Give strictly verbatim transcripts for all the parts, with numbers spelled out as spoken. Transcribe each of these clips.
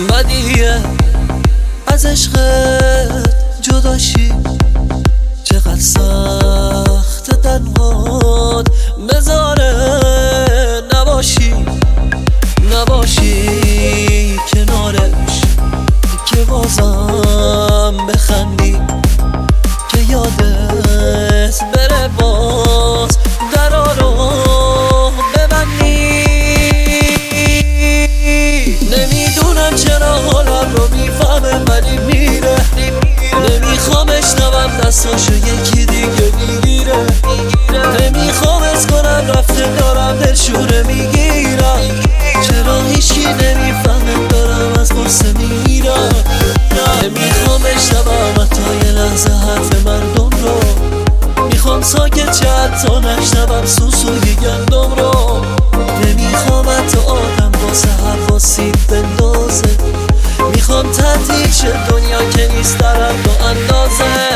بدیه از عشقت جداشی، چقدر سخت تنهات بذاره نباشی نباشی کنارش، که بازم بخندی، که یادت بره باز درا رو ببندی. نمیدونم چرا حالم رو میفهمه ولی میره، نمیخوام اشنوم دستاشو یکی دیگه میگیره، نمیخوام از کنم رفته دارم دلشوره میگیرم، چرا هیچی نمیفهمه دارم از غصه میرم. نمیخوام اشنوم حتی یه لحظه حرف مردم رو، میخوام ساکت چه حتی نشنوم سوسوی گندم رو، نمیخوام حتی آدم واسه حرفا سیب بندازه، میخوام تعطیل شه دنیا که نیست در حد و اندازه.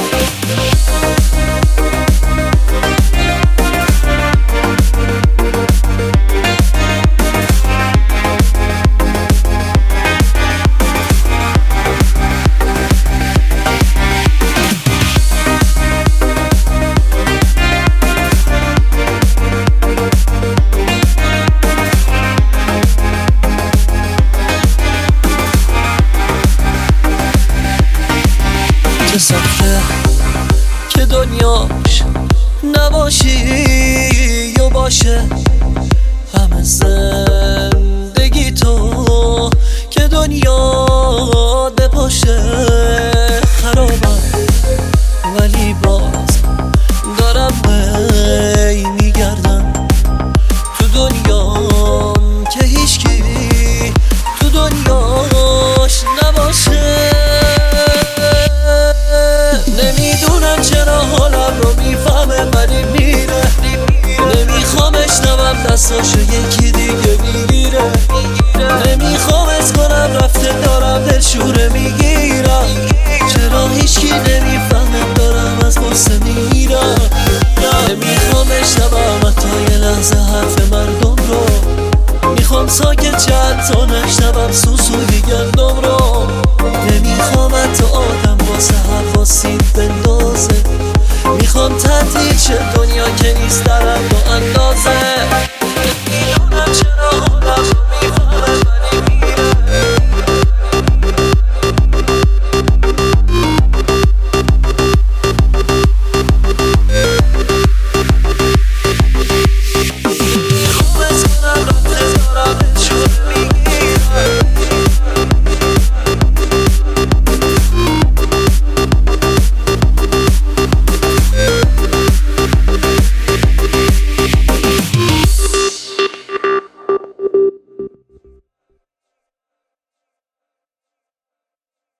چه سخته که دنیاش نباشی یا باشه، همه زندگی تو که دنیا بپاشه. خرابم ولی باز دارم بی میگردم تو دنیام که هیچکی تو دنیاش نباشه. نمیدونم چرا حالم رو میفهمه ولی میره، نمیخوام اشنوم دستاشو یکی دیگه میگیره، نمیخوام از کنم رفته دارم دلشوره میگیرم، چرا هیچکی نمیفهمه دارم از غصه میرم. نمیخوام اشنوم حتی یه لحظه حرف مردم رو، میخوام ساکت چه حتی نشنوم سوسو